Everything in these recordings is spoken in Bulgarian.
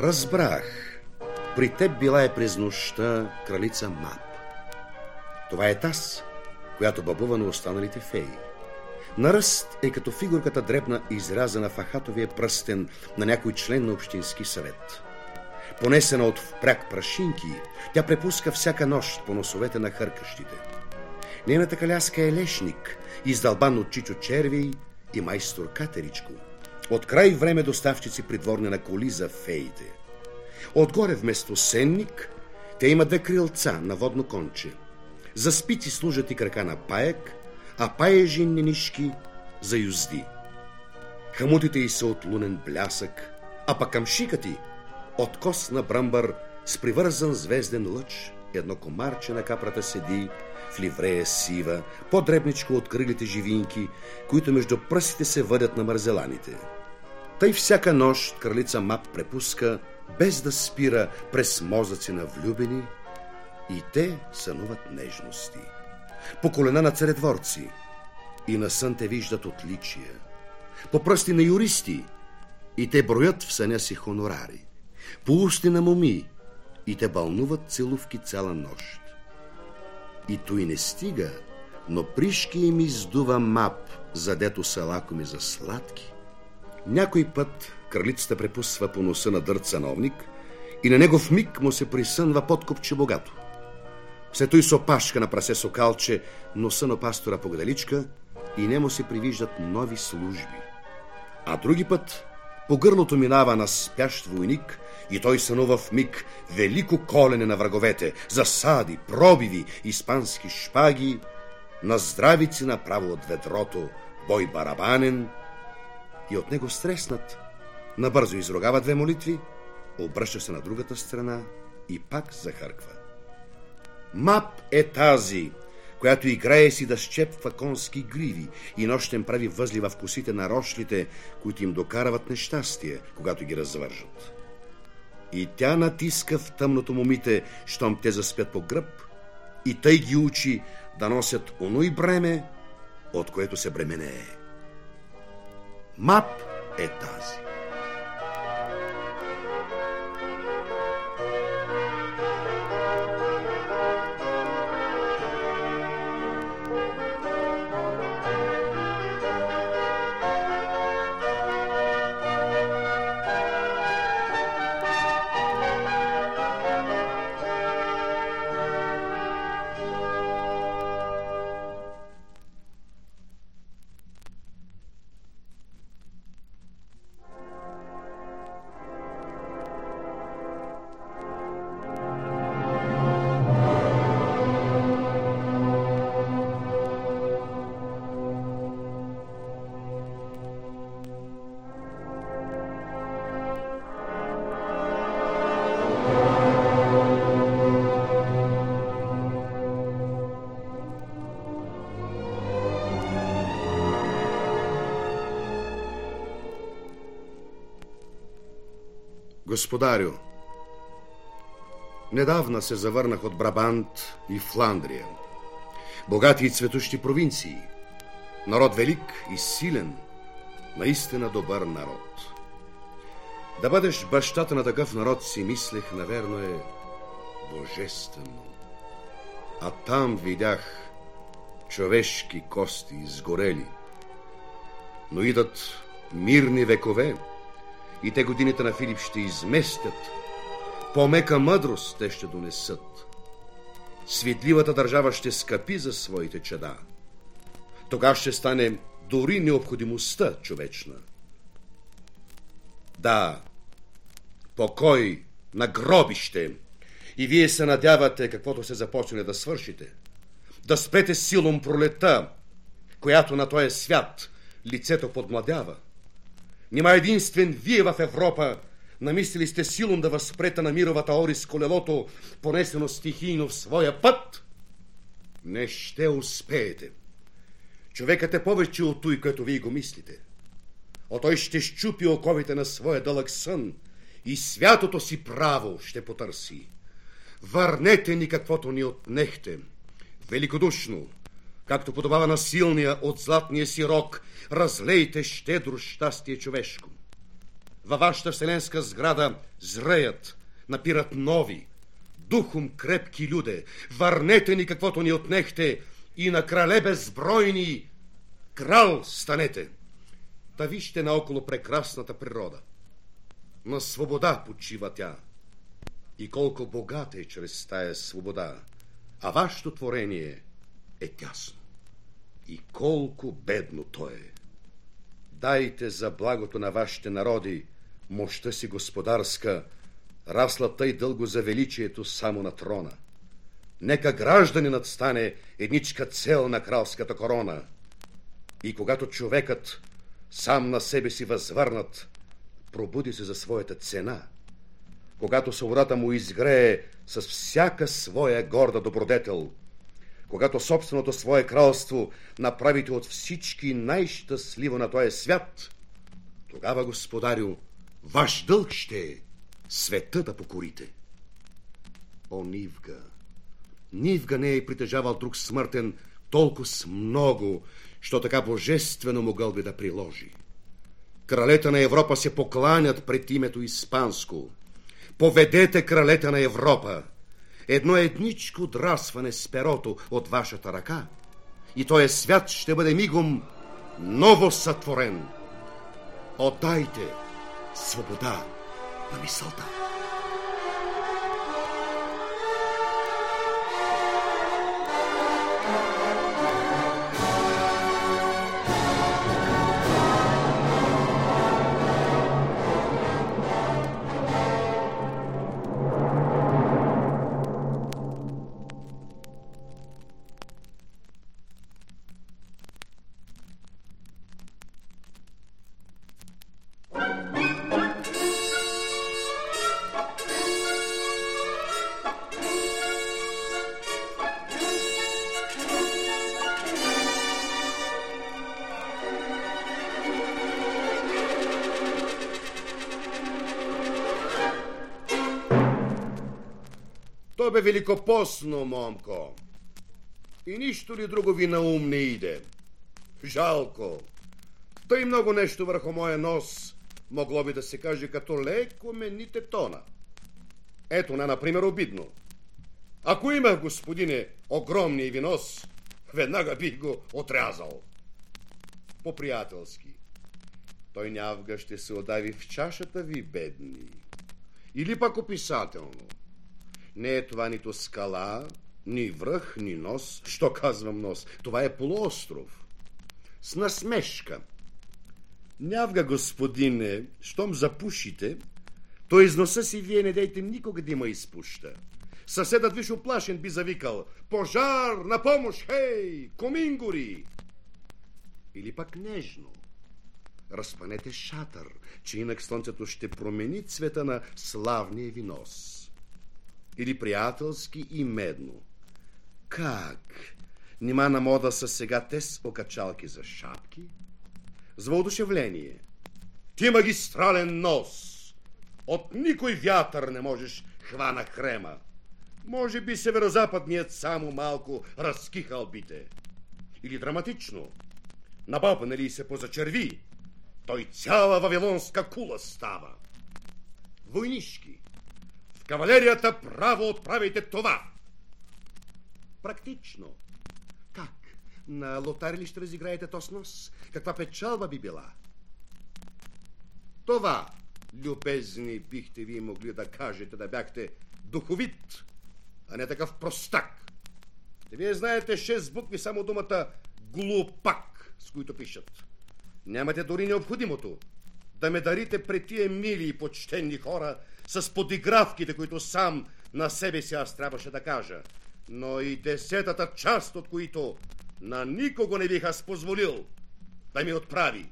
Разбрах. При теб била е през нощта кралица Мап. Това е таз, която бъбува на останалите феи. На ръст е като фигурката дребна, изрязана в ахатовия пръстен на някой член на общински съвет. Понесена от впряг прашинки, тя препуска всяка нощ по носовете на хъркащите. Нейната каляска е лешник, издълбан от Чичо Червей и майстор Катеричко. От край време доставчици придворни на коли за феите. Отгоре вместо сенник, те има две крилца на водно конче. За спици служат и крака на паяк, а паежи ненишки за юзди. Хамутите й са от лунен блясък, а пък камшикът й от кост на брамбър с привързан звезден лъч. Едно комарче на капрата седи в ливрея сива, по-дребничко от крилите живинки, които между пръстите се въдят на марзеланите. Тъй всяка нощ кралица Мап препуска, без да спира, през мозъци на влюбени, и те сънуват нежности. По колена на царедворци и на сън те виждат отличия. По пръсти на юристи и те броят в съня си хонорари. По усти на моми и те бълнуват целувки цяла нощ. И той не стига, но пришки им издува Мап, задето са лакоми за сладки. Някой път кралицата препусва по носа на дърт сановник и на негов миг му се присънва подкупче богато. След той с опашка на прасе сокалче, носа на пастора погадаличка и нему се привиждат нови служби. А други път по гърлото минава на спящ войник и той сънува в миг велико колене на враговете, засади, пробиви, испански шпаги, на здравици направо от ведрото, бой барабанен, и от него стреснат. Набързо изрогава две молитви, обръща се на другата страна и пак захърква. Мап е тази, която играе си да щепва конски гриви и нощем прави възлива в косите на рошлите, които им докарават нещастие, когато ги развържат. И тя натиска в тъмното момите, щом те заспят по гръб, и тъй ги учи да носят оно и бреме, от което се бременее. Мап е тази. Господарю, недавна се завърнах от Брабант и Фландрия. Богати и цветущи провинции. Народ велик и силен, наистина добър народ. Да бъдеш бащата на такъв народ, си мислех, наверно е божествено. А там видях човешки кости изгорели. Но идат мирни векове и те годините на Филип ще изместят. По-мека мъдрост те ще донесат. Светливата държава ще скъпи за своите чада. Тогава ще стане дори необходимостта човечна. Да, покой на гробище. И вие се надявате каквото се започне да свършите. Да спрете силом пролета, която на този свят лицето подмладява. Нима единствен вие в Европа намислили сте силом да възпрете на мировата орис колелото, понесено стихийно в своя път? Не ще успеете. Човекът е повече от той, като вие го мислите. О, той ще щупи оковите на своя дълъг сън и святото си право ще потърси. Върнете ни каквото ни отнехте. Великодушно, както подобава на силния от златния си рог, разлейте щедро щастие човешко. във вашата вселенска сграда зреят, напират нови, духом крепки люде. Върнете ни каквото ни отнехте и на крале безбройни крал станете. Та вижте наоколо прекрасната природа. На свобода почива тя. И колко богата е чрез тая свобода. А вашето творение е тясно. И колко бедно то е. Дайте за благото на вашите народи мощта си господарска, расла тъй дълго за величието само на трона. Нека гражданинът стане едничка цел на кралската корона. И когато човекът сам на себе си възвърнат, пробуди се за своята цена, когато свободата му изгрее с всяка своя горда добродетел, когато собственото свое кралство направите от всички най-щастливо на този свят, тогава, господарю, ваш дълг ще е света да покорите. О, Нивга! Нивга не е притежавал друг смъртен толкова с много, що така божествено могъл би да приложи. Кралете на Европа се покланят пред името испанско. Поведете кралете на Европа. Едно едничко драсване с перото от вашата ръка и този свят ще бъде мигом ново сътворен. Отдайте свобода на мисълта. То бе великопостно, момко. И нищо ли друго ви на ум не иде? Жалко. Тъй много нещо върху моя нос могло би да се каже като леко мените тона. Ето например, обидно. Ако имах, господине, огромния ви нос, веднага бих го отрязал. По-приятелски. Той нявга ще се удави в чашата ви, бедни. Или пак описателно. Не е това нито скала, ни връх, ни нос. Що казвам нос? Това е полуостров. С насмешка. Нявга, господине, щом запушите, то из носа си вие не дейте никога да има изпуща. Съседът виж оплашен би завикал: пожар, на помощ, хей, комингори! Или пак нежно. Разпанете шатър, че инак слънцето ще промени цвета на славния ви нос. Или приятелски и медно. Как? Нима на мода са сега те с окачалки за шапки? С въодушевление. Ти магистрален нос! От никой вятър не можеш хвана хрема. Може би северозападният само малко разкихал бите. Или драматично. Набапане ли се позачерви, той цяла вавилонска кула става. Войнишки, в кавалерията право отправите това. Практично. Как? На лотари ли ще разиграете то с нос? Каква печалба би била? Това, любезни, бихте ви могли да кажете, да бяхте духовит, а не такъв простак. Вие знаете 6 букви само думата глупак, с които пишат. Нямате дори необходимото да ме дарите пред тия мили и почтенни хора с подигравките, които сам на себе си аз трябваше да кажа, но и 10-та част от които на никого не бих аз позволил да ми отправи.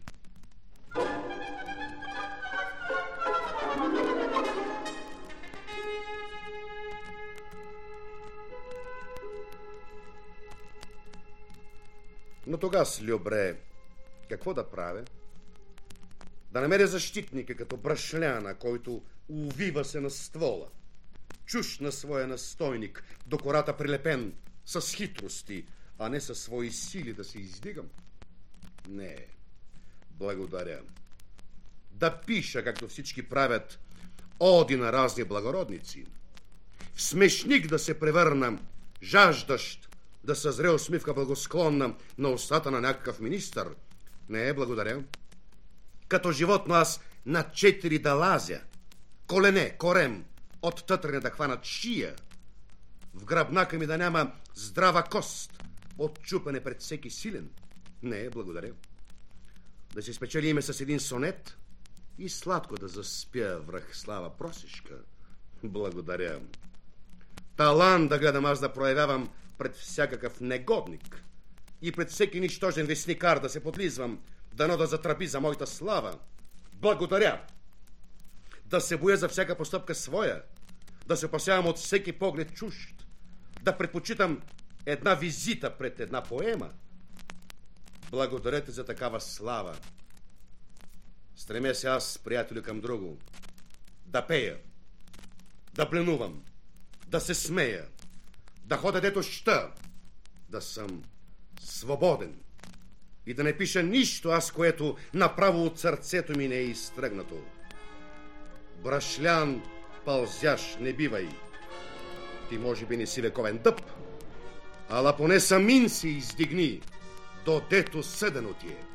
Но тогас, любре, какво да правя? Да намеря защитника като брашляна, който увива се на ствола, чуш на своя настойник, до кората прилепен, с хитрости, а не със свои сили да се издигам? Не, благодаря. да пиша, както всички правят, оди на разни благородници, в смешник да се превърна, жаждащ да съзре усмивка благосклонна на устата на някакъв министър, не, благодаря. Като животно аз на 4 да лазя, колене, корем, от тътрене да хванат шия, в гръбнака ми да няма здрава кост, отчупане пред всеки силен, не, благодаря. Да се спечели име с един сонет и сладко да заспя връх слава просишка, благодаря. Талант да гледам аз да проявявам пред всякакъв негодник и пред всеки нищожен вестникар да се подлизвам, дано да затръби за моята слава, благодаря. Да се боя за всяка постъпка своя, да се опасявам от всеки поглед чужд, да предпочитам една визита пред една поема, благодаря ти за такава слава. Стремя се аз, приятелю, към друго, да пея, да пленувам, да се смея, да ходя дето ща, да съм свободен и да не пиша нищо аз, което направо от сърцето ми не е изтръгнато. Брашлян пълзяш не бивай. Ти може би не си вековен дъб, ала поне самин си издигни, додето съдено ти е.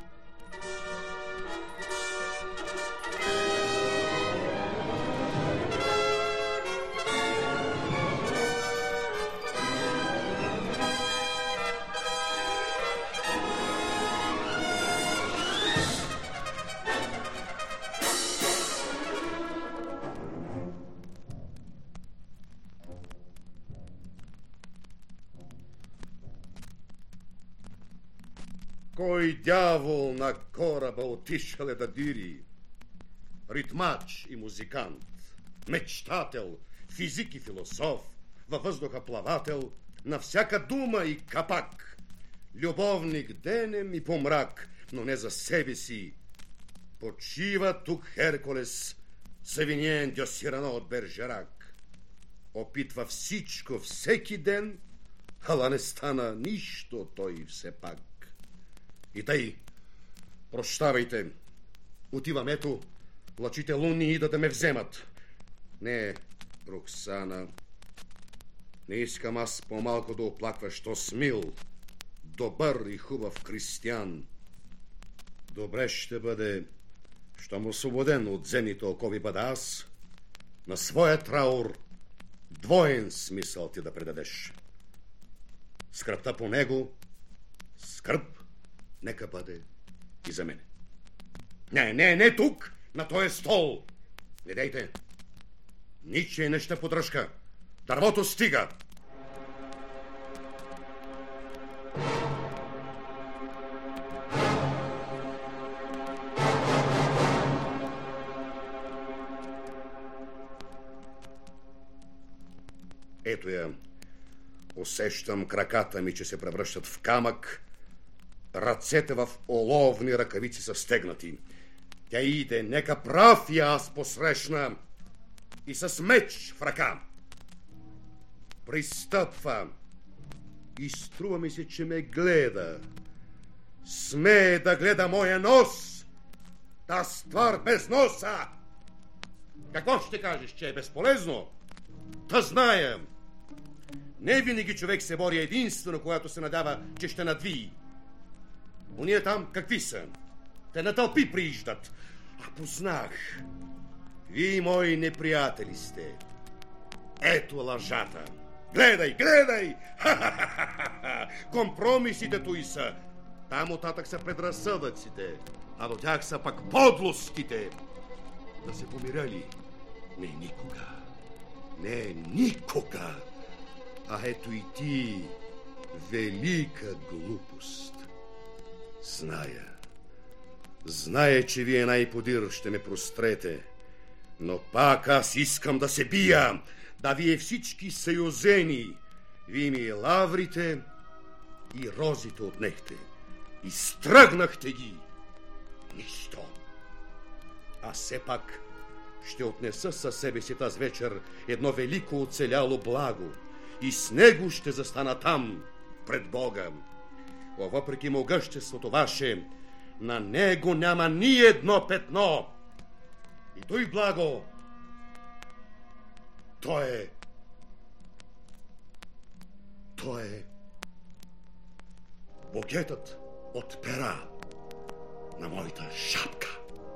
Кой дявол на кораба отишъл е да дири? Ритмач и музикант, мечтател, физик и философ, във въздуха плавател, на всяка дума и капак, любовник денем и по мрак, но не за себе си. Почива тук Херкулес, Савиньен дьо Сирано от Бержерак. Опитва всичко всеки ден, ала не стана нищо той все пак. И тъй, прощавайте, отивам, ето, лъчите лунни идат да ме вземат. Не, Роксана, не искам аз по-малко да оплакваш то смил, добър и хубав християн. Добре ще бъде, щом освободен от земните окови бъда аз, на своя траур двоен смисъл ти да предадеш. Скръпта по него, скръп, нека бъде и за мене. Не тук, на този стол. Не дейте. Ничия неща поддръжка. Дървото стига. Ето я. Усещам краката ми, че се превръщат в камък. Ръцете в оловни ръкавици са стегнати. Тя иде, нека прав я аз посрещна и с меч в ръка. Пристъпва и струва ми се, че ме гледа. Смее да гледа моя нос, та ствар без носа. Какво ще кажеш, че е безполезно? Та зная. Не винаги човек се бори единствено, когато се надява, че ще надвии. Уния там какви са? Те на тълпи прииждат. А познах. Вие мои неприятели сте. Ето лъжата. Гледай, гледай! Ха-ха-ха-ха! Компромисите туй са. Там оттатък са предразсъдъците, а до тях са пък подлостите. Да се помирали? Не никога. Не никога. А ето и ти, велика глупост. Зная, че вие най-подир ще ме прострете, но пак аз искам да се бия, да вие всички съюзени. Вие ми лаврите и розите отнехте, изтръгнахте ги. Нищо. А все пак ще отнеса със себе си тази вечер едно велико оцеляло благо и с него ще застана там, пред Бога. Въпреки могъществото ваше, на него няма ни едно петно. И той благо, то е букетът от пера на моята шапка.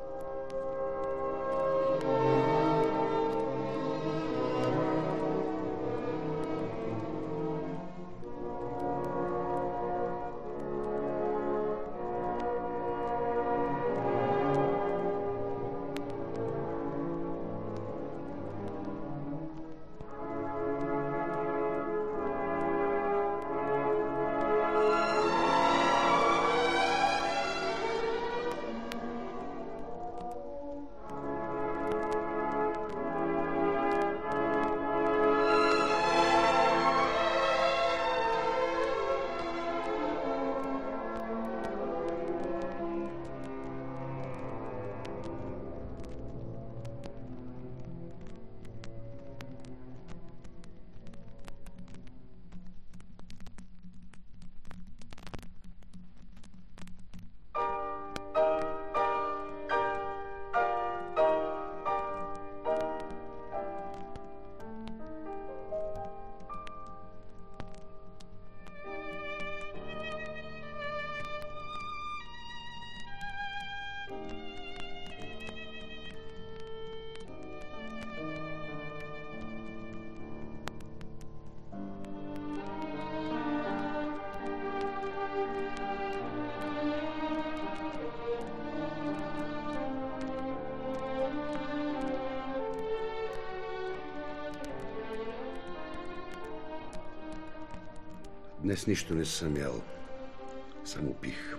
Днес нищо не съм ял, само пих.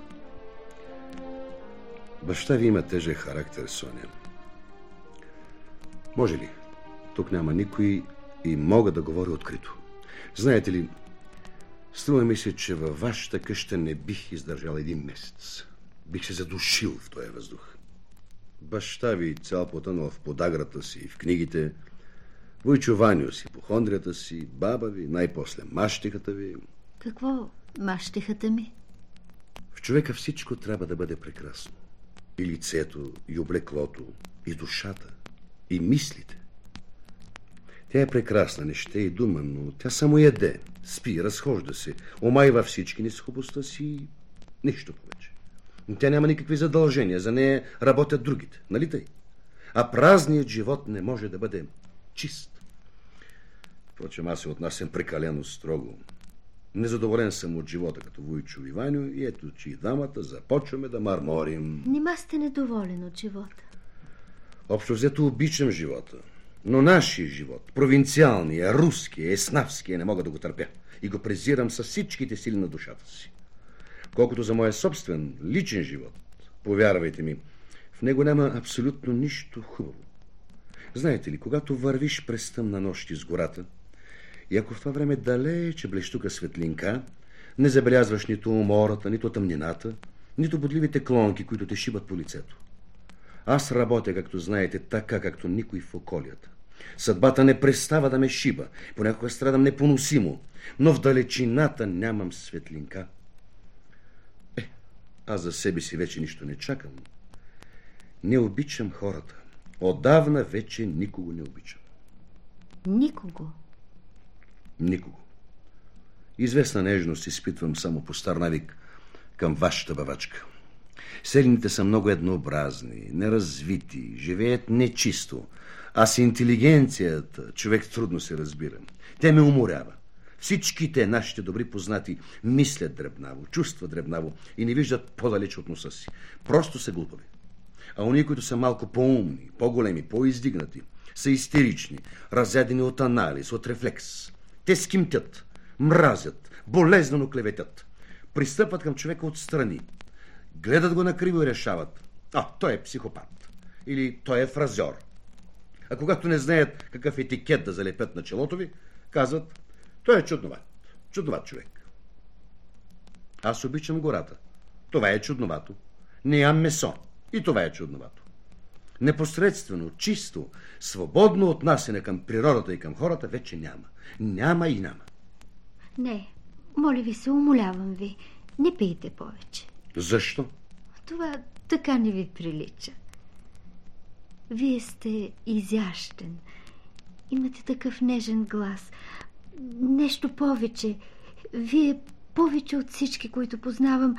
Баща ви има тежък характер, Соня. Може ли? Тук няма никой и мога да говоря открито. Знаете ли, струва ми се, че във вашата къща не бих издържал един месец. Бих се задушил в този въздух. Баща ви цял потънал в подаграта си, в книгите, Войчо Ваню си, ипохондрията си, баба ви, най-после мащихата ви. Какво мащихата ми? В човека всичко трябва да бъде прекрасно. И лицето, и облеклото, и душата, и мислите. Тя е прекрасна, не ще и дума, но тя само яде, спи, разхожда се, омайва всички несхубостта си и нищо повече. Тя няма никакви задължения, за нея работят другите, нали тъй? А празният живот не може да бъде чист. Впрочем, аз се отнасям прекалено строго. Незадоволен съм от живота като Войчо и Ваню и ето, че и двамата започваме да марморим. Нима сте недоволен от живота? Общо взето обичам живота, но нашия живот, провинциалния, руския, еснавския, не мога да го търпя и го презирам с всичките сили на душата си. Колкото за моя собствен, личен живот, повярвайте ми, в него няма абсолютно нищо хубаво. Знаете ли, когато вървиш през тъмна нощ из гората, и ако в това време далече блещука светлинка, не забелязваш нито умората, нито тъмнината, нито бодливите клонки, които те шибат по лицето. Аз работя, както знаете, така, както никой в околията. Съдбата не престава да ме шиба, понякога страдам непоносимо, но в далечината нямам светлинка. Аз за себе си вече нищо не чакам. Не обичам хората. Отдавна вече никого не обичам. Никого? Никого. Известна нежност изпитвам само по стар навик към вашата бавачка. Селените са много еднообразни, неразвити, живеят нечисто, а с интелигенцията човек трудно се разбира. Те ме уморява. Всичките нашите добри познати мислят дребнаво, чувстват дребнаво и не виждат по-далеч от носа си. Просто са глупави. А уния, които са малко по-умни, по-големи, по-издигнати, са истерични, разядени от анализ, от рефлекс. Те скимтят, мразят, болезнено клеветят. Пристъпват към човека отстрани. Гледат го накриво и решават: той е психопат. Или той е фразьор. А когато не знаят какъв етикет да залепят на челото ви, казват: той е чудноват. Чудноват човек. Аз обичам гората. Това е чудновато. Не ям месо. И това е чудновато. Непосредствено, чисто, свободно отнасяне към природата и към хората вече няма. Няма и няма. Не, моля ви се, умолявам ви, не пийте повече. Защо? Това така не ви прилича. Вие сте изящен. Имате такъв нежен глас. Нещо повече. Вие повече от всички, които познавам.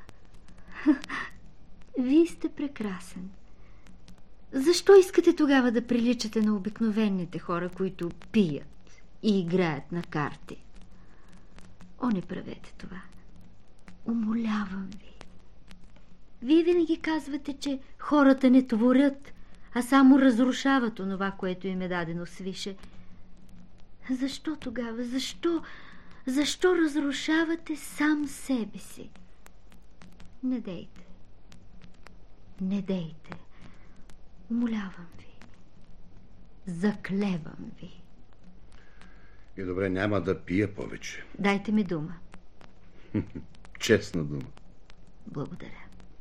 Вие сте прекрасен. Защо искате тогава да приличате на обикновените хора, които пият и играят на карти? О, не правете това. Умолявам ви. Вие винаги казвате, че хората не творят, а само разрушават онова, което им е дадено свише. Защо тогава? Защо разрушавате сам себе си? Не дейте. Не дейте. Умолявам ви. Заклевам ви. И добре, няма да пия повече. Дайте ми дума. Честна дума. Благодаря.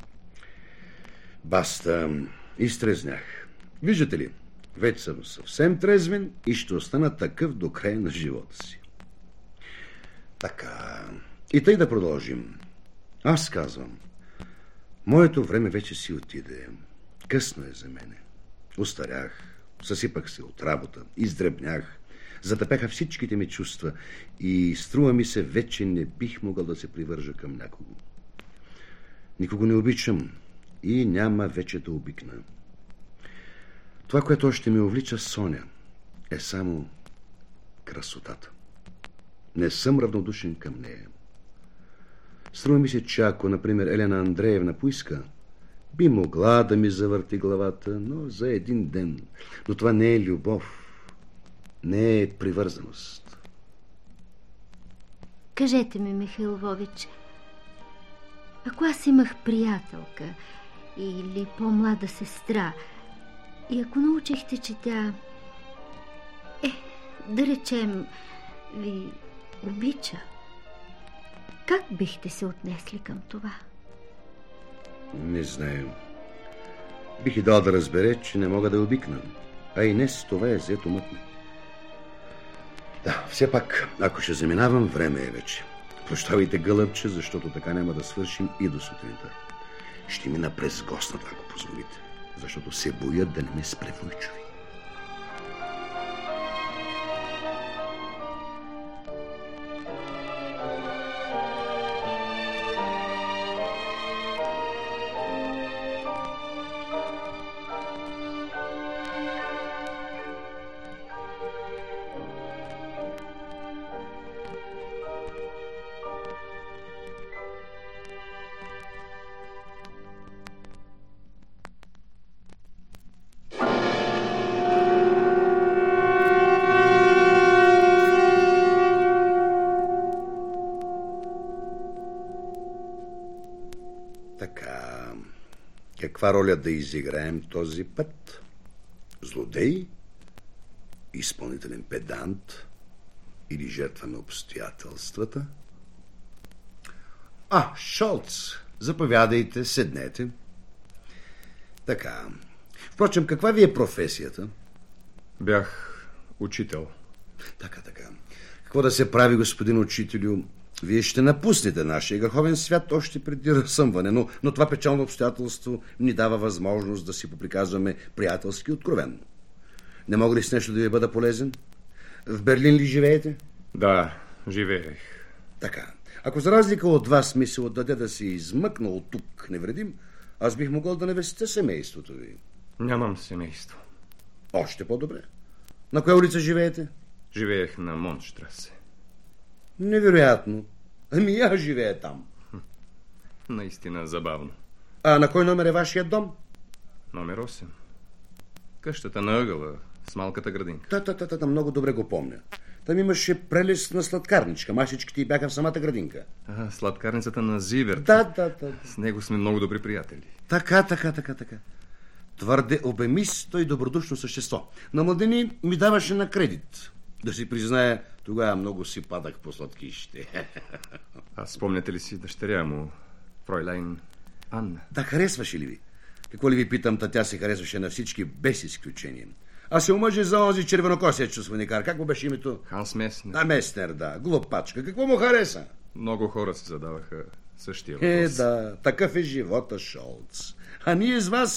Баста, изтрезнях. Виждате ли, вече съм съвсем трезвен и ще остана такъв до края на живота си. Така, и тъй да продължим. Аз казвам, моето време вече си отиде. Късно е за мене. Остарях, съсипах се от работа, издребнях, затъпяха всичките ми чувства и струва ми се, вече не бих могъл да се привържа към някого. Никого не обичам и няма вече да обикна. Това, което още ме увлича, Соня, е само красотата. Не съм равнодушен към нея. Струва ми се, че ако, например, Елена Андреевна поиска, би могла да ми завърти главата, но за един ден. Но това не е любов, не е привързаност. Кажете ми, Михаил Львович, ако аз имах приятелка или по-млада сестра и ако научихте, че тя, да речем, ви обича, как бихте се отнесли към това? Не знам. Бих и дал да разбере, че не мога да обикна. А и днес това е взето мътно. Да, все пак, ако ще заминавам, време е вече. Прощавайте, гълъбче, защото така няма да свършим и до сутринта. Ще мина през гостната, ако позволите, защото се боя да не ме спре Войчови. Така, каква роля да изиграем този път? Злодей? Изпълнителен педант? Или жертва на обстоятелствата? Шолц, заповядайте, седнете. Така, впрочем, каква ви е професията? Бях учител. Така. Какво да се прави, господин учителю? Вие ще напуснете нашия греховен свят още преди разсъмване, но това печално обстоятелство ни дава възможност да си поприказваме приятелски откровенно. Не мога ли с нещо да ви бъда полезен? В Берлин ли живеете? Да, живеех. Така. Ако за разлика от вас ми се отдаде да се измъкна от тук невредим, аз бих могъл да навестя семейството ви. Нямам семейство. Още по-добре. На коя улица живеете? Живеех на Монштрасе. Невероятно. Ами аз живея там. Наистина забавно. А на кой номер е вашия дом? Номер 8. Къщата на ъгъла с малката градинка. Та, много добре го помня. Там имаше прелестна сладкарничка. Масичките й бяха в самата градинка. Сладкарницата на Зиверт. Да. С него сме много добри приятели. Така. Твърде обемисто и добродушно същество. На младени ми даваше на кредит. Да си призная, тогава много си падах по сладкище. А спомняте ли си дъщеря му, фройлайн Анна? Да, харесваше ли ви? Какво ли ви питам, тя се харесваше на всички без изключение. А се омъжи за онзи червенокосия чувственикар. Как му беше името? Ханс Меснер. Меснер, да. Глупачка. Какво му хареса? Много хора се задаваха същия въпрос. Да. Такъв е живота, Шолц. А ние с вас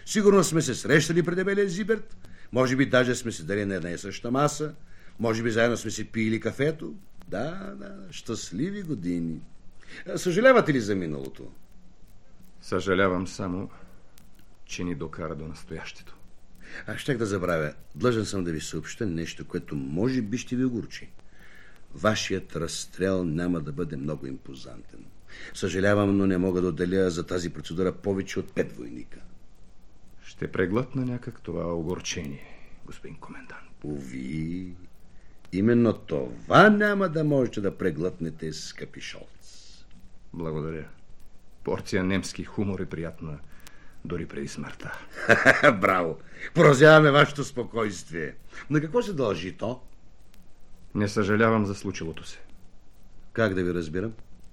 Сигурно сме се срещали при дебелия Зиберт, може би даже сме седели на една и съща маса, може би заедно сме си пили кафето. Да, щастливи години. Съжалявате ли за миналото? Съжалявам само, че ни докара до настоящето. Аз щях да забравя. Длъжен съм да ви съобща нещо, което може би ще ви огорчи. Вашият разстрел няма да бъде много импозантен. Съжалявам, но не мога да отделя за тази процедура повече от 5 войника. Ще преглътна някак това огорчение, господин комендант. Уви, именно това няма да можете да преглътнете, скъпи Шолц. Благодаря. Порция немски хумор е приятна дори преди смъртта. Браво! Поразяваме вашето спокойствие. На какво се дължи то? Не съжалявам за случилото се. Как да ви разбирам?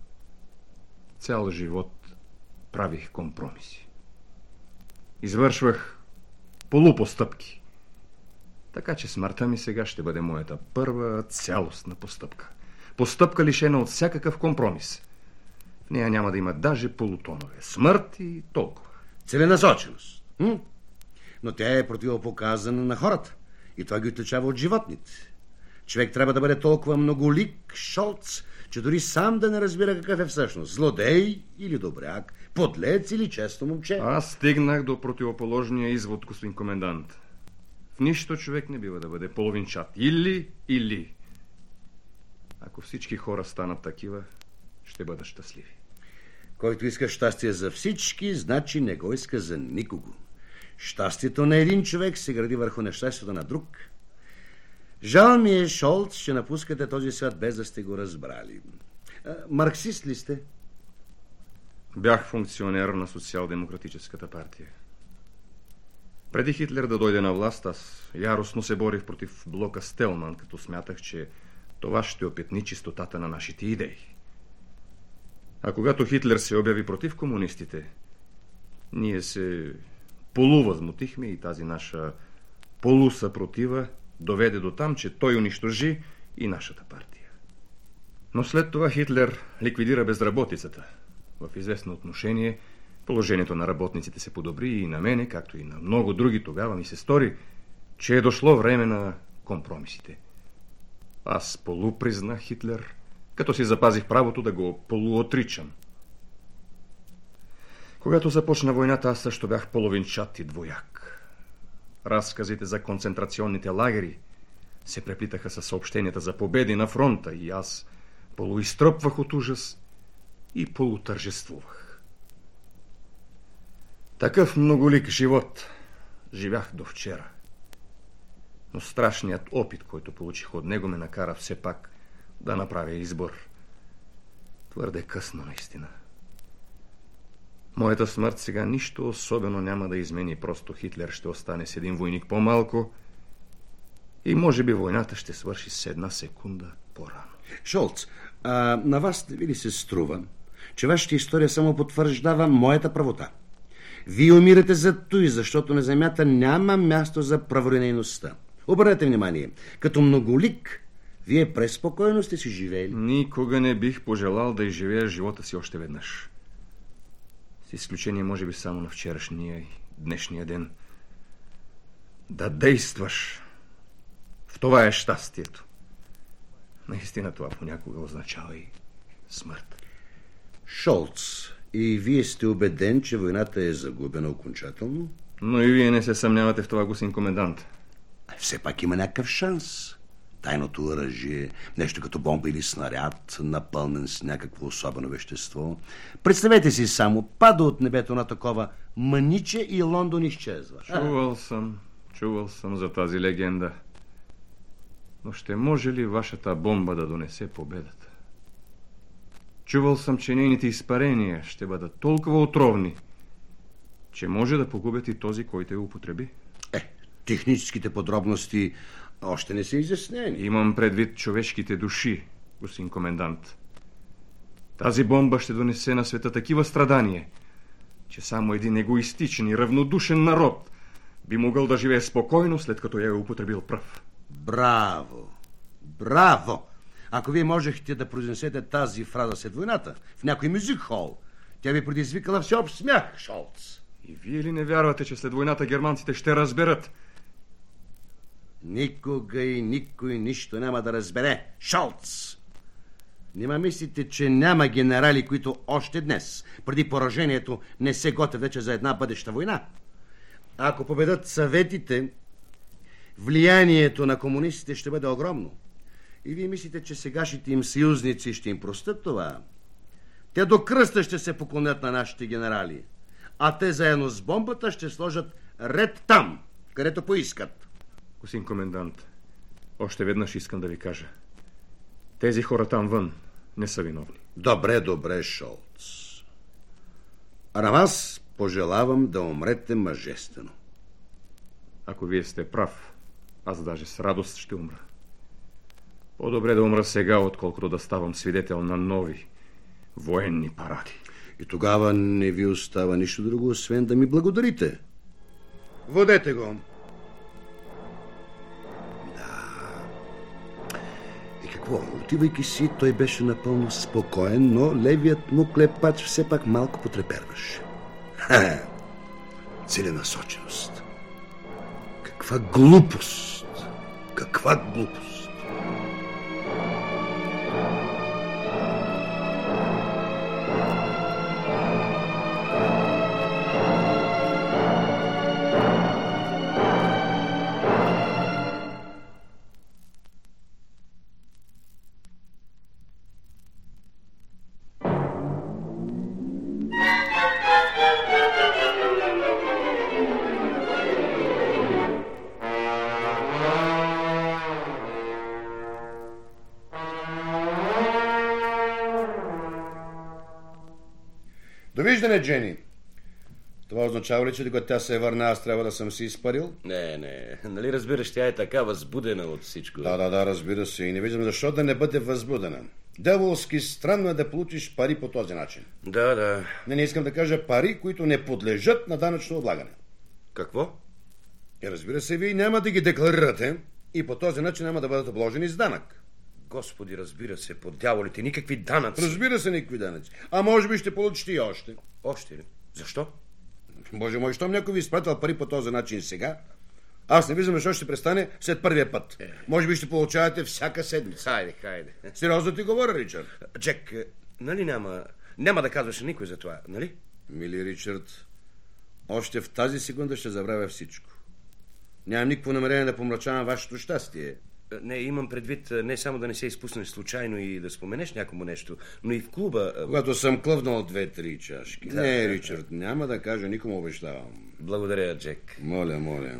Цял живот правих компромиси. Извършвах полупостъпки. Така че смъртта ми сега ще бъде моята първа цялостна постъпка. Постъпка лишена от всякакъв компромис. В нея няма да има даже полутонове. Смърт и толкова. Целенасоченост. Но тя е противопоказана на хората. И това ги отличава от животните. Човек трябва да бъде толкова многолик, Шолц, че дори сам да не разбира какъв е всъщност. Злодей или добряк, подлец или честно момче. Аз стигнах до противоположния извод, господин комендант. В нищо човек не бива да бъде половинчат. Или. Ако всички хора станат такива, ще бъдат щастливи. Който иска щастие за всички, значи не го иска за никого. Щастието на един човек се гради върху нещастието на друг. Жал ми е, Шолц, че напускате този свят без да сте го разбрали. Марксист ли сте? Бях функционер на Социал-демократическата партия. Преди Хитлер да дойде на власт, аз яростно се борих против блока Стелман, като смятах, че това ще опетни чистотата на нашите идеи. А когато Хитлер се обяви против комунистите, ние се полувъзмутихме и тази наша полусъпротива доведе до там, че той унищожи и нашата партия. Но след това Хитлер ликвидира безработицата. В известно отношение положението на работниците се подобри и на мене, както и на много други. Тогава ми се стори, че е дошло време на компромисите. Аз полупризнах Хитлер, като си запазих правото да го полуотричам. Когато започна войната, аз също бях половинчат и двояк. Разказите за концентрационните лагери се преплитаха със съобщенията за победи на фронта и аз полуизтръпвах от ужас и полутържествувах. Такъв многолик живот живях до вчера. Но страшният опит, който получих от него, ме накара все пак да направя избор. Твърде късно, наистина. Моята смърт сега нищо особено няма да измени. Просто Хитлер ще остане с един войник по-малко и може би войната ще свърши с 1 секунда по-рано. Шолц, на вас не ви ли се струва, че вашата история само потвърждава моята правота? Вие умирате за той, защото на земята няма място за праволинейността. Обърнете внимание, като многолик, вие преспокойно сте си живеели. Никога не бих пожелал да изживея живота си още веднъж. С изключение, може би, само на вчерашния и днешния ден. Да действаш. В това е щастието. Наистина това понякога означава и смърт. Шолц, и вие сте убеден, че войната е загубена окончателно? Но и вие не се съмнявате в това, господин комендант. Все пак има някакъв шанс. Тайното оръжие, нещо като бомба или снаряд, напълнен с някакво особено вещество. Представете си само, пада от небето на такова мъниче и Лондон изчезва. Чувал съм за тази легенда. Но ще може ли вашата бомба да донесе победата? Чувал съм, че нейните изпарения ще бъдат толкова отровни, че може да погубят и този, който я употреби. Техническите подробности още не са изяснени. Имам предвид човешките души, господин комендант. Тази бомба ще донесе на света такива страдания, че само един егоистичен и равнодушен народ би могъл да живее спокойно, след като я е употребил пръв. Браво! Браво! Ако вие можехте да произнесете тази фраза след войната в някой мюзик-хол, тя би предизвикала всеобщ смях, Шолц. И вие ли не вярвате, че след войната германците ще разберат? Никога и никой нищо няма да разбере. Шолц! Нима мислите, че няма генерали, които още днес, преди поражението, не се готвят вече за една бъдеща война? Ако победат съветите, влиянието на комунистите ще бъде огромно. И вие мислите, че сегашните им съюзници ще им простят това? Те до кръста ще се поклонят на нашите генерали, а те заедно с бомбата ще сложат ред там, където поискат. Господин комендант, още веднъж искам да ви кажа. Тези хора там вън не са виновни. Добре, Шолц. А на вас пожелавам да умрете мъжествено. Ако вие сте прав, аз даже с радост ще умра. По-добре да умра сега, отколкото да ставам свидетел на нови военни паради. И тогава не ви остава нищо друго, освен да ми благодарите. Водете го. Да. И какво? Отивайки си, той беше напълно спокоен, но левият му клепач все пак малко потреперваше. Целенасоченост. Каква глупост! Каква глупост! Довиждане, Джени. Това означава ли, че докато тя се върна, аз трябва да съм си изпарил? Не. Нали разбираш, тя е така възбудена от всичко. Да, разбира се. И не виждам защо да не бъде възбудена. Дяволски странно е да получиш пари по този начин. Да. Не искам да кажа пари, които не подлежат на данъчно облагане. Какво? И разбира се, вие няма да ги декларирате и по този начин няма да бъдат обложени с данък. Господи, разбира се, по дяволите, никакви данъци. Разбира се, никакви данъци. А може би ще получите и още. Още ли? Защо? Боже мой, щом някой ви изпратил пари по този начин сега, аз не виждам защо ще престане след първия път. Може би ще получавате всяка седмица. Хайде. Сериозно ти говоря, Ричард. Джек, нали няма да казваш никой за това, нали? Мили Ричард, още в тази секунда ще забравя всичко. Нямам никакво намерение да помрачавам вашето щастие. Не, имам предвид не само да не се изпуснеш случайно и да споменеш някому нещо, но и в клуба... Когато съм клъвнал 2-3 чашки. Да. Не, Ричард, няма да кажа, никому обещавам. Благодаря, Джек. Моля.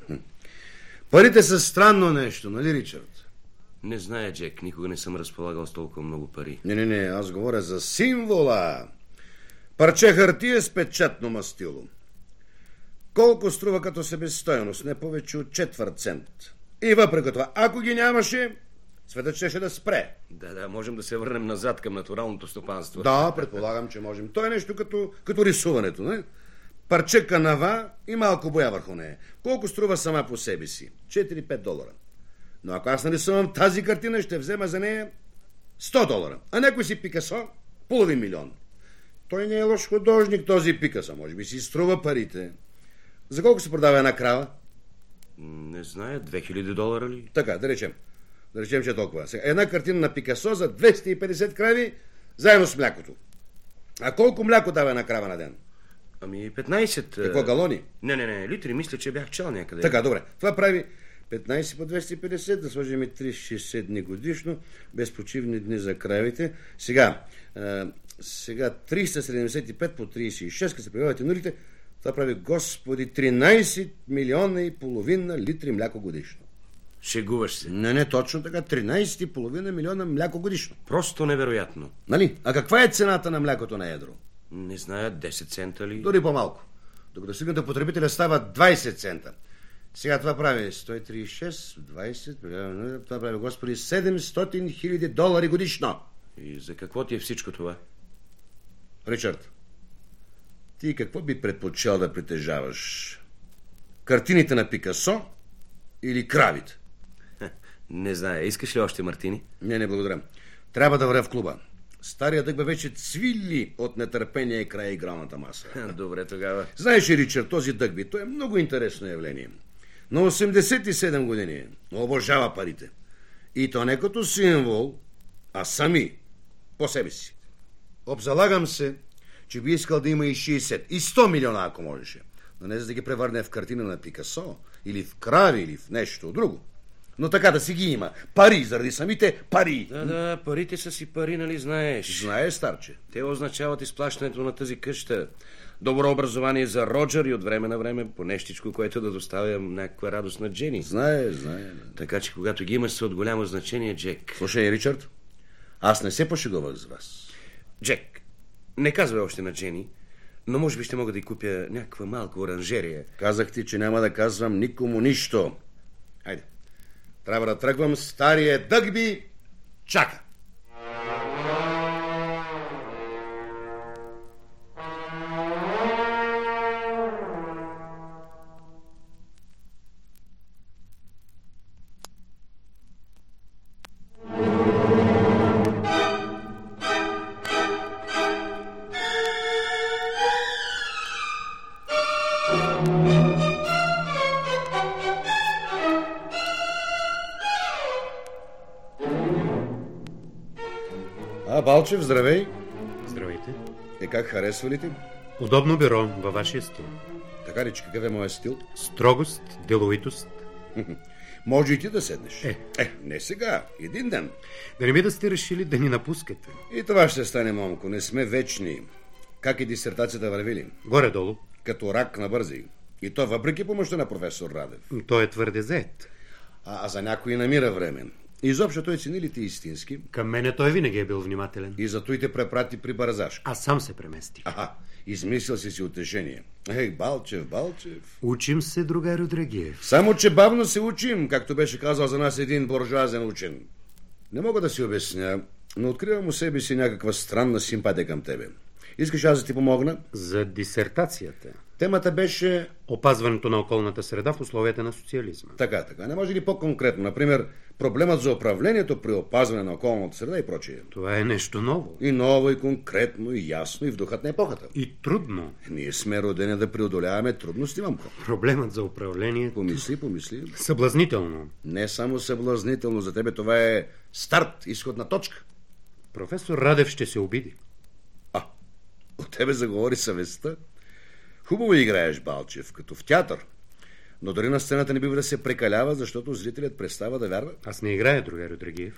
Парите са странно нещо, нали, Ричард? Не зная, Джек, никога не съм разполагал с толкова много пари. Не, аз говоря за символа. Парче хартия с печатно мастило. Колко струва като себестойност? Не повече от 1/4 цент. И въпреки това, ако ги нямаше, светът ще да спре. Да, можем да се върнем назад към натуралното стопанство. Да, предполагам, че можем. То е нещо като рисуването, не? Парче канава и малко боя върху нея. Колко струва сама по себе си? 4-5 долара. Но ако аз нарисувам тази картина, ще взема за нея 100 долара. А някой си Пикасо, $500,000. Той не е лош художник, този Пикасо. Може би си струва парите. За колко се продава една крава? Не зная, $2000 ли? Така, да речем, че е толкова. Сега, една картина на Пикасо за 250 крави, заедно с млякото. А колко мляко дава една крава на ден? Ами 15. Какво, галони? Не, литри, мисля, че бях чел някъде. Така, добре. Това прави 15 по 250, да сложим и 360 дни годишно, без почивни дни за кравите. Сега 375 по 36, като се прибавят нулите, това прави, господи, 13,5 милиона литри мляко годишно. Шегуваш се. Не, точно така. 13,5 милиона мляко годишно. Просто невероятно. Нали? А каква е цената на млякото на едро? Не зная, 10 цента ли? Дори по-малко. Докато стигна до потребителя става 20 цента. Сега това прави 136, 20, това прави, господи, $700,000 годишно. И за какво ти е всичко това? Ричард, ти какво би предпочел да притежаваш? Картините на Пикасо или кравите? Не зная. Искаш ли още мартини? Не, благодаря. Трябва да вървя в клуба. Стария дъгбе вече цвили от нетърпение край игралната маса. Добре тогава. Знаеш ли, Ричард, този дъгби, той е много интересно явление. На 87 години обожава парите. И то не като символ, а сами, по себе си. Обзалагам се, че би искал да има и 60, и 100 милиона, ако можеше. Но не за да ги превърне в картина на Пикасо, или в крави, или в нещо друго. Но така да си ги има. Пари, заради самите пари. Да, парите са си пари, нали знаеш? Знаеш, старче. Те означават изплащането на тази къща. Добро образование за Роджер и от време на време по нещичко, което да доставя някаква радост на Джени. Знае. Така че когато ги имаш са от голямо значение, Джек. Слушай, Ричард, аз не се пошегувах с вас. Джек, не казвай още на Джени, но може би ще мога да й купя някаква малка оранжерия. Казах ти, че няма да казвам никому нищо. Хайде, трябва да тръгвам, стария дъгби чака. Балчев, здравей. Здравейте. Как харесва ли ти? Удобно бюро във вашия стил. Така ли, че какъв е моят стил? Строгост, деловитост. Може и ти да седнеш. Не сега, един ден. Да не би да сте решили да ни напускате. И това ще стане, момко, не сме вечни. Как и дисертацията върви ли? Горе-долу. Като рак на бързи. И то въпреки помощта на професор Радев. Той е твърде зает. А за някой намира време. Изобщо той цени ли ти истински? Към мене той винаги е бил внимателен. И зато и те препрати при Бързашка. Аз сам се преместих. Измислил си утешение. Балчев. Учим се, другарю Драгиев. Само, че бавно се учим, както беше казал за нас един буржуазен учен. Не мога да си обясня, но откривам у себе си някаква странна симпатия към тебе. Искаш аз да ти помогна? За дисертацията. Темата беше опазването на околната среда в условията на социализма. Така. Не може ли по-конкретно? Например, проблемът за управлението при опазване на околната среда и прочее. Това е нещо ново. И ново, и конкретно, и ясно, и в духът на епохата. И трудно. Ние сме родени да преодоляваме трудности, мамко. Проблемът за управлението... Помисли. Съблазнително. Не само съблазнително, за тебе това е старт, изходна точка. Професор Радев ще се обиди. От тебе заговори съвестта. Хубаво играеш, Балчев, като в театър. Но дори на сцената не бива да се прекалява, защото зрителят престава да вярва. Аз не играя, другарю Драгиев.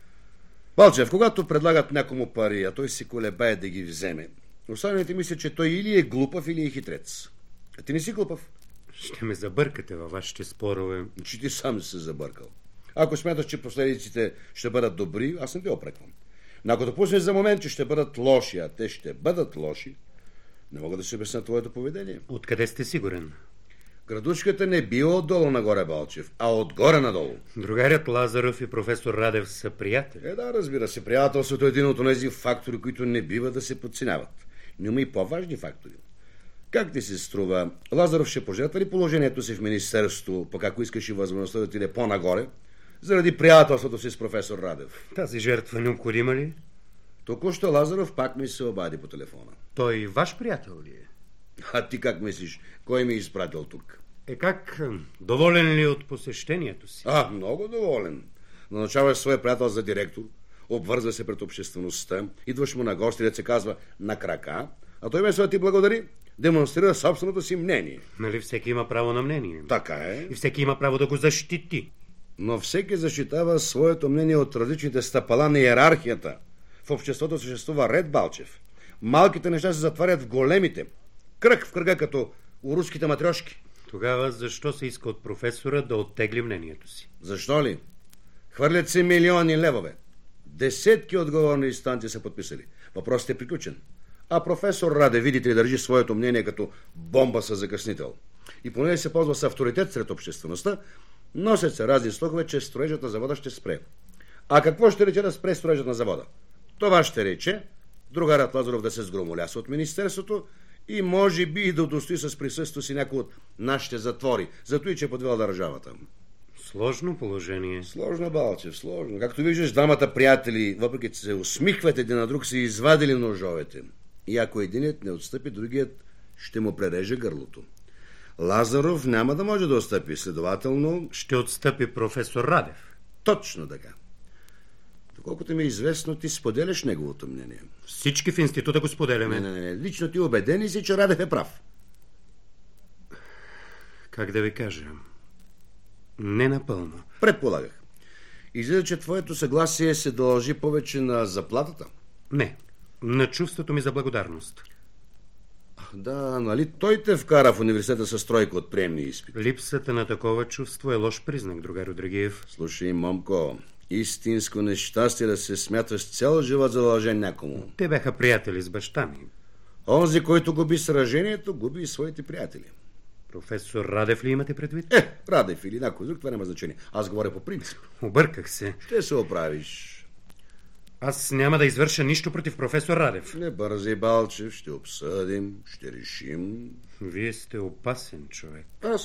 Балчев, когато предлагат някому пари, а той си колебае да ги вземе, останалите мислят, че той или е глупав, или е хитрец. А ти не си глупав. Ще ме забъркате във вашите спорове. Че ти сам си се забъркал. Ако смяташ, че последиците ще бъдат добри, аз не те опреквам. Но ако допуснеш за момент, че ще бъдат лоши, а те ще бъдат лоши, не мога да се обясня твоето поведение. Откъде сте сигурен? Градушката не била отдолу нагоре, Балчев, а отгоре надолу. Другарят Лазаров и професор Радев са приятели. Да, разбира се, приятелството е един от тези фактори, които не бива да се подценяват. Но има и по-важни фактори. Как ти се струва, Лазаров ще пожертва ли положението си в министерството, пък ако искаш и възможността да отиде по-нагоре, заради приятелството си с професор Радев? Тази жертва необходима ли? Току-що Лазаров пак ми се обади по телефона. Той ваш приятел ли е? А ти как мислиш? Кой ми е изпратил тук? Как? Доволен ли от посещението си? Много доволен. Назначаваш своя приятел за директор, обвързва се пред обществеността, идваш му на гости, да се казва на крака, а той вместо да ти благодари, демонстрира собственото си мнение. Нали всеки има право на мнение? Така е. И всеки има право да го защити. Но всеки защитава своето мнение от различните стъпала на иерархията. В обществото съществува ред, Балчев. Малките неща се затварят в големите. Кръг в кръга, като у руските матрешки. Тогава защо се иска от професора да оттегли мнението си? Защо ли? Хвърлят се милиони левове. Десетки отговорни инстанции са подписали. Въпросът е приключен. А професор Раде, видите ли, държи своето мнение като бомба със закъснител. И понеже се ползва с авторитет сред обществеността, носят се разни слухове, че строежът на завода ще спре. А какво ще рече да спре строежът на завода? Това ще рече другарят Лазаров да се сгромоляса от министерството и може би и да удостои с присъствието си някой от нашите затвори, зато и че е подвел държавата. Сложно положение. Сложно, Балчев, сложно. Както виждаш, двамата приятели, въпреки че се усмихват един на друг, са извадили ножовете. И ако единият не отстъпи, другият ще му пререже гърлото. Лазаров няма да може да отстъпи, следователно... Ще отстъпи професор Радев. Точно така. Доколкото ми е известно, ти споделяш неговото мнение. Всички в института го споделяме. Не. Лично ти убеден си, че Радев е прав. Как да ви кажа? Не напълно. Предполагах. Излиза, че твоето съгласие се дължи повече на заплатата? Не, на чувството ми за благодарност. Да, нали той те вкара в университета с тройка от приемни изпити? Липсата на такова чувство е лош признак, другар Родригиев. Слушай, момко, истинско нещастие да се смяташ цял живот задължен някому. Те бяха приятели с баща ми. Онзи, който губи сражението, губи и своите приятели. Професор Радев ли имате предвид? Радев или някой друг, това няма значение. Аз говоря по принцип. Обърках се. Ще се оправиш. Аз няма да извърша нищо против професор Радев. Не бързай, Балчев, ще обсъдим, ще решим. Вие сте опасен човек.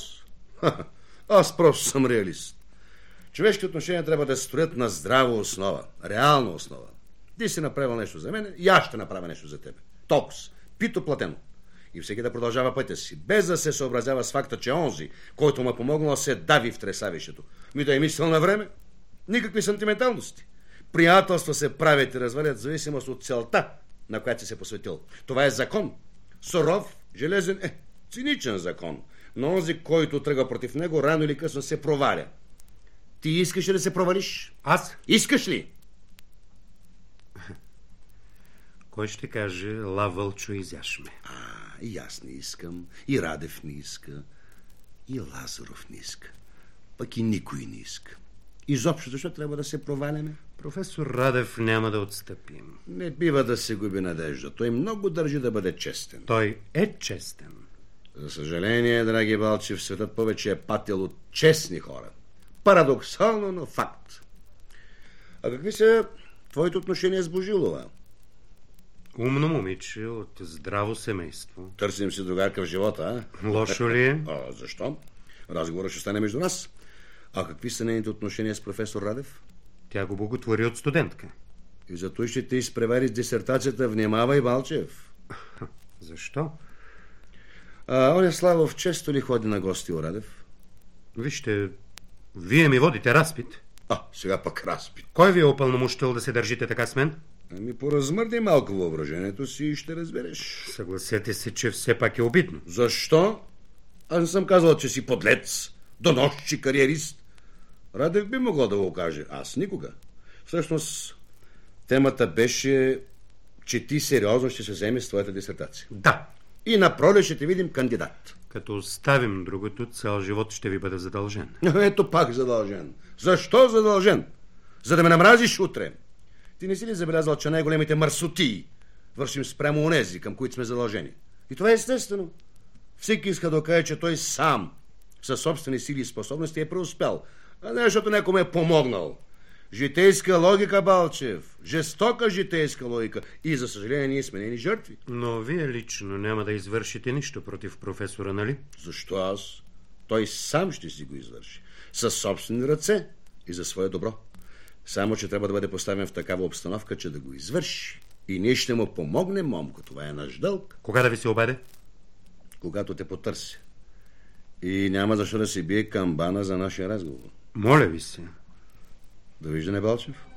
Аз просто съм реалист. Човешки отношения трябва да строят на здрава основа, реална основа. Ти си направил нещо за мен и аз ще направя нещо за тебе. Токс, пито платено. И всеки да продължава пътя си, без да се съобразява с факта, че онзи, който му е помогнал, се дави в тресавището. Ми да е мислил на време. Никакви сантименталности. Приятелства се правят и развалят в зависимост от целта, на която си се посветил. Това е закон. Суров, железен, циничен закон. Но онзи, който тръгва против него, рано или късно се проваля. Ти искаш ли да се провалиш? Аз? Искаш ли? Кой ще каже ла вълчо изяшме? И аз не искам, и Радев не иска, и Лазаров не иска. Пък и никой не иска. Изобщо защо трябва да се проваляме? Професор Радев няма да отстъпим. Не бива да се губи надежда. Той много държи да бъде честен. Той е честен. За съжаление, драги Балчев, светът повече е патил от честни хора. Парадоксално, но факт. А какви са твоите отношения с Божилова? Умно момиче от здраво семейство. Търсим си другарка в живота, а? Лошо ли е? Защо? Разговорът ще стане между нас. А какви са нейните отношения с професор Радев? Тя го боготвори от студентка. И зато ще те изпревари с дисертацията. Внимавай, Балчев. Защо? Оня Славов често ли ходи на гости у Радев? Вижте, вие ми водите разпит. Сега пък разпит. Кой ви е упълномощил да се държите така с мен? Поразмърдай малко въображението си и ще разбереш. Съгласете се, че все пак е обидно. Защо? Аз не съм казал, че си подлец, доносчик, кариерист. Радев би могъл да го каже. Аз никога. Всъщност, темата беше, че ти сериозно ще се вземеш с твоята дисертация. Да. И напролет ще те видим кандидат. Като оставим другото, цял живот ще ви бъда задължен. Ето пак задължен. Защо задължен? За да ме намразиш утре. Ти не си ли забелязал, че най-големите мърсотии вършим спрямо онези, към които сме задължени? И това е естествено. Всеки иска да каже, че той сам, със собствени сили и способности е преуспял, а не защото някой е помогнал. Житейска логика, Балчев. Жестока житейска логика. И, за съжаление, ние сме нейни жертви. Но вие лично няма да извършите нищо против професора, нали? Защо аз? Той сам ще си го извърши. Със собствени ръце и за свое добро. Само, че трябва да бъде поставен в такава обстановка, че да го извърши. И ние ще му помогнем, момко. Това е наш дълг. Кога да ви се обаде? Когато те потърся. И няма защо да се бие камбана за нашия разговор. Моля ви се. Довиждане, Балчев.